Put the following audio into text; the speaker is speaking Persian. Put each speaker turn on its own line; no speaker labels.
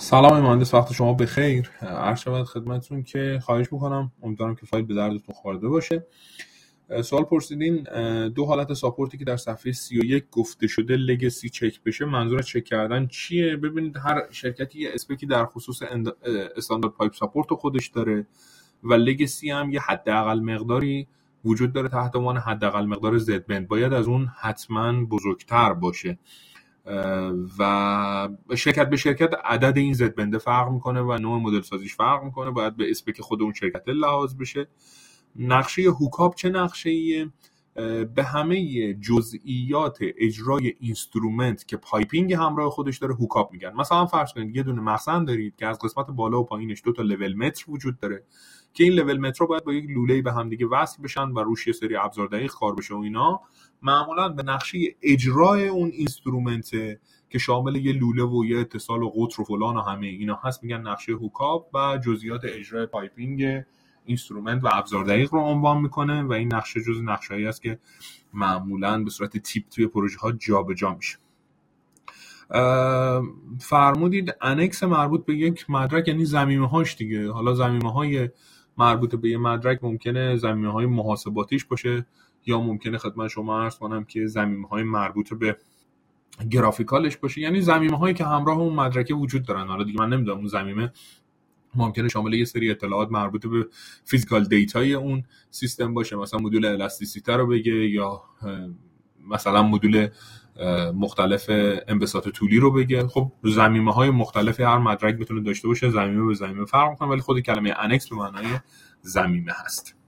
سلام آقای مهندس، وقت شما بخیر. عرض شود خدمتتون که خواهش میکنم، امیدوارم که فایل به دردتون خورده باشه. سوال پرسیدین دو حالت ساپورتی که در صفحه 31 گفته شده لگسی چک بشه، منظور چک کردن چیه؟ ببینید هر شرکتی یه اسپکی در خصوص استاندارد پایپ ساپورت رو خودش داره و لگسی هم یه حداقل مقداری وجود داره تحت عنوان حداقل مقدار زد بند، باید از اون حتما بزرگتر باشه و شرکت به شرکت عدد این زد بنده فرق میکنه و نوع مدل سازیش فرق میکنه، باید به اسپک خود اون شرکت لحاظ بشه. نقشه هوکاپ چه نقشه‌ایه؟ به همه جزئیات اجرای اینسترومنت که پایپینگ همراه خودش داره هوکاپ میگن. مثلا فرض کنید یه دونه مخزن دارید که از قسمت بالا و پایینش دو تا لول متر وجود داره که این لول مترها باید با یک لوله‌ای به هم دیگه وصل بشن و روش یه سری ابزار دقیق کار بشه و اینا. معمولا به نقشه اجرای اون اینسترومنت که شامل یه لوله و یه اتصال و قطر و فلان و همه اینا هست میگن نقشه هوکاپ و جزئیات اجرای پایپینگ اینسترومنت و ابزار دقیق رو عنوان میکنه و این نقشه جزء نقشه‌ای است که معمولا به صورت تیپ توی پروژه ها جابجا میشه. فرمودید انکس مربوط به یک مدرک یعنی ضمیمه هاش دیگه. حالا ضمیمه های مربوط به یک مدرک ممکنه ضمیمه های محاسباتیش باشه یا ممکنه خدمت شما عرض کنم که ضمیمه های مربوط به گرافیکالش باشه، یعنی ضمیمه هایی که همراه اون مدرکه وجود دارن. حالا دیگه من نمیدونم اون ضمیمه ممکنه شامل یه سری اطلاعات مربوط به فیزیکال دیتای اون سیستم باشه، مثلا مدول الاستیسیته رو بگه یا مثلا مدول مختلف انبساط طولی رو بگه. خب ضمیمه های مختلف هر مدرک میتونه داشته باشه، ضمیمه به ضمیمه فرق میکنه، ولی خود کلمه انکس به معنای ضمیمه هست.